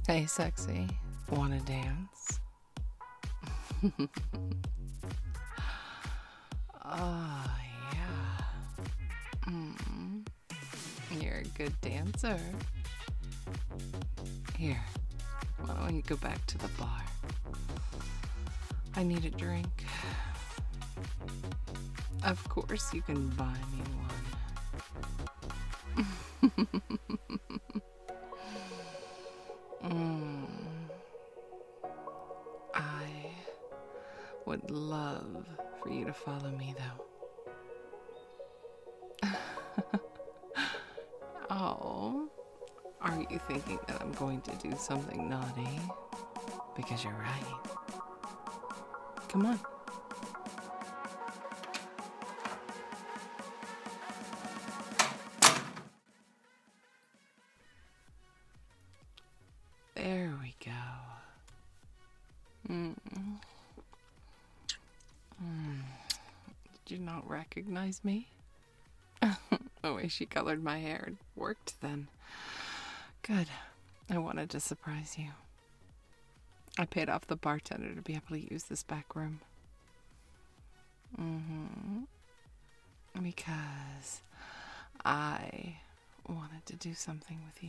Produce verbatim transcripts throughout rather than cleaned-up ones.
Hey, sexy. Wanna dance? Oh, yeah. Mm. You're a good dancer. Here, why don't you go back to the bar? I need a drink. Of course you can buy me one. mm. I would love for you to follow me, though. Oh, are you thinking that I'm going to do something naughty? Because you're right. Come on. There we go. Mm. Mm. Did you not recognize me? The way she colored my hair, it worked then. Good. I wanted to surprise you. I paid off the bartender to be able to use this back room. Mm-hmm. Because I wanted to do something with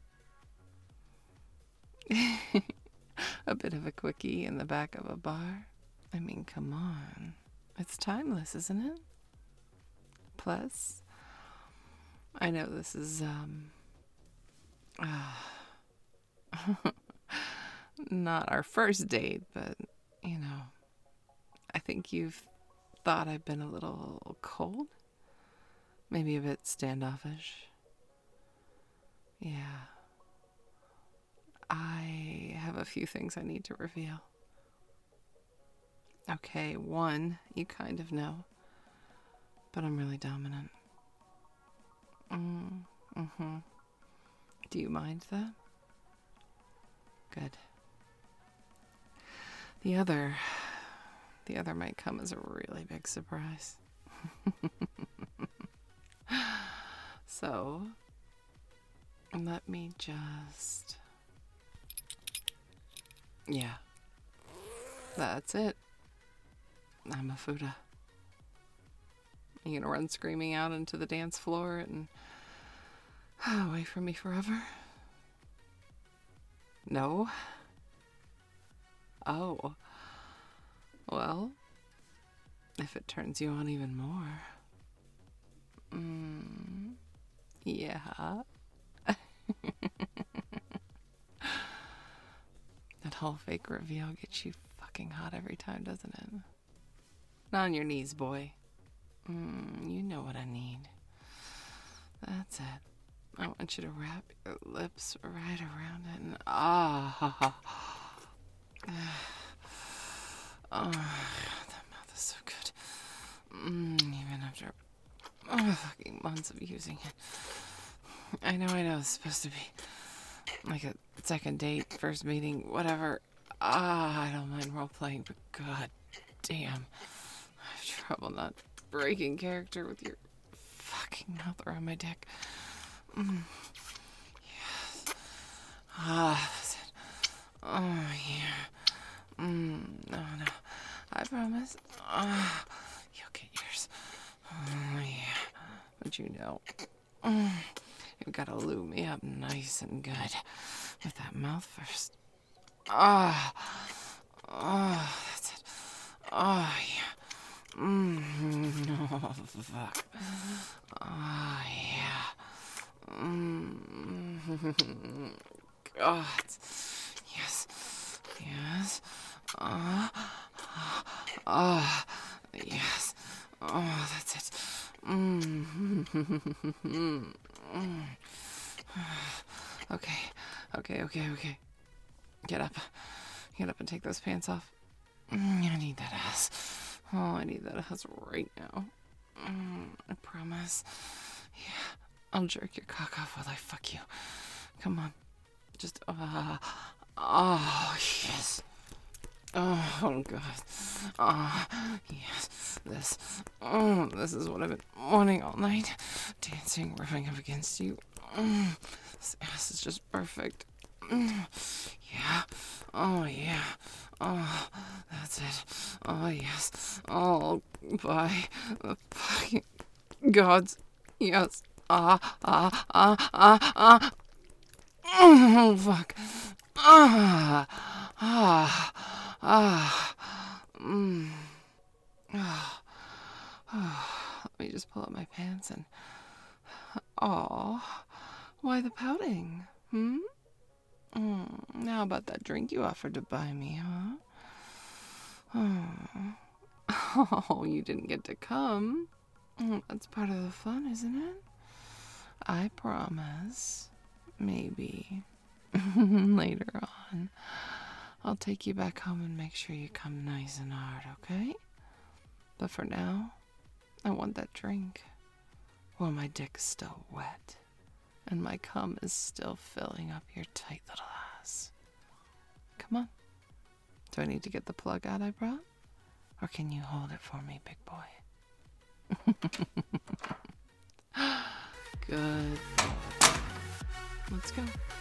you. A bit of a quickie in the back of a bar. I mean, come on. It's timeless, isn't it? Plus, I know this is, um, uh, not our first date, but, you know, I think you've thought I've been a little cold. Maybe a bit standoffish. Yeah. I have a few things I need to reveal. Okay, one, you kind of know, but I'm really dominant. Mm, mm-hmm. Do you mind that? Good. The other, the other might come as a really big surprise. So, let me just... Yeah. That's it. I'm a Fuda. You gonna run screaming out into the dance floor and away from me forever? No? Oh. Well, if it turns you on even more. Mm, yeah. That whole fake reveal gets you fucking hot every time, doesn't it? Not on your knees, boy. Mm, you know what I need. That's it. I want you to wrap your lips right around it and ah, ha, ha. Oh, that mouth is so good. Mm, even after oh, fucking months of using it. I know, I know. It's supposed to be like a second date, first meeting, whatever. Ah, I don't mind role playing, but god damn, I have trouble not breaking character with your fucking mouth around my dick. Mm. Yes. Ah, that's it. Oh, yeah. Mm, no, no. I promise. Ah, you'll get yours. Oh, yeah. But you know, mm, you've got to lube me up nice and good with that mouth first. Ah, oh, that's it. Oh, yeah. Mm, oh, fuck. Oh, yeah. Mm, God. Yes. Yes. Ah. Uh, ah. Uh, yes. Oh, that's it. Mm. Okay. Okay, okay, okay. Get up. Get up and take those pants off. Mm, I need that ass. Oh, I need that ass right now. Mm, I promise. Yeah. I'll jerk your cock off while I fuck you. Come on. Just, uh, oh, yes. Oh, God. Oh, yes. This, oh, this is what I've been wanting all night. Dancing, rubbing up against you. Mm, this ass is just perfect. Yeah. Oh, yeah. Oh, that's it. Oh, yes. Oh, by the fucking gods. Yes. Ah, ah, ah, ah, ah. Oh, fuck. Ah, ah, ah. Mm. Ah, ah. Let me just pull up my pants and. Oh, why the pouting? Hmm? Mm. How about that drink you offered to buy me, huh? Oh, oh you didn't get to come. Mm, that's part of the fun, isn't it? I promise. Maybe. Later on. I'll take you back home and make sure you come nice and hard, okay? But for now, I want that drink. While my dick's still wet. And my cum is still filling up your tight little ass. Come on. Do I need to get the plug out I brought? Or can you hold it for me, big boy? Good. Let's go.